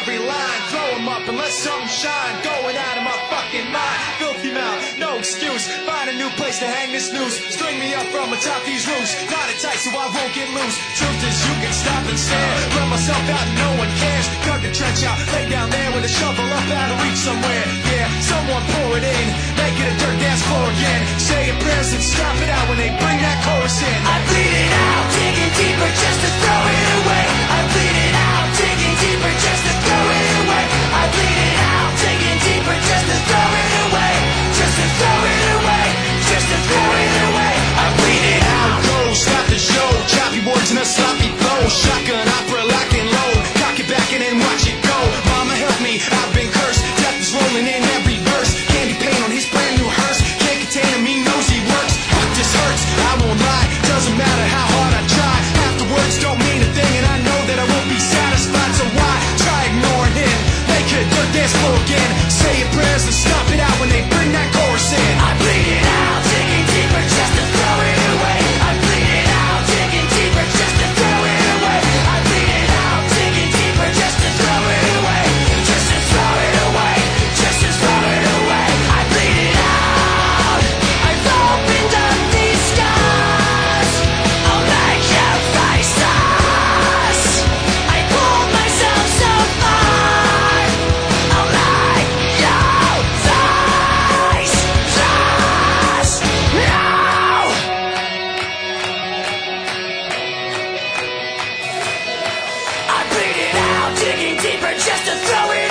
every line. Throw 'em up and let something shine. Going out of my fucking mind. Filthy mouth, no excuse. Find a new place to hang this noose. String me up from atop these roofs. Knot it tight so I won't get loose. Truth is you can stop and stare. Run myself out and no one cares. Dug the trench out, lay down there with a shovel up out of reach somewhere. Yeah, someone pour it in. Make it a dirt dance floor again. Say your prayers and stop it out when they bring that chorus in. I bleed it out, digging deeper just to throw it away. I bleed it out, digging deeper just to throw it away. I bleed it out, digging deeper just to throw it away. Just to throw it away, just to throw it away. I bleed it out. Go, stop the show. Choppy words in a sloppy flow. Shotgun opera lock and load. Cock it back and then watch it go. Mama help me, I've been cursed. Death is rolling in every verse. Candy paint on his brand new hearse. Can't contain him, he knows he works. Fuck, this hurts, I won't lie. Doesn't matter how hard I try. Half the words don't mean a thing, and I know that I won't be satisfied. So why try ignoring him? Make it a dirt dance floor again. Say your prayers and stop it out when they bring that chorus in. I bleed it out, digging deeper just to throw it away. I bleed it out, digging deeper just to throw it away. I bleed it out, digging deeper just to throw it away. Just to throw it away, just to throw it away. I bleed it out. I've opened up these scars. I'll make you face us. I pulled myself so far. I'll make you face us. No! I bleed it out, digging deeper just to throw it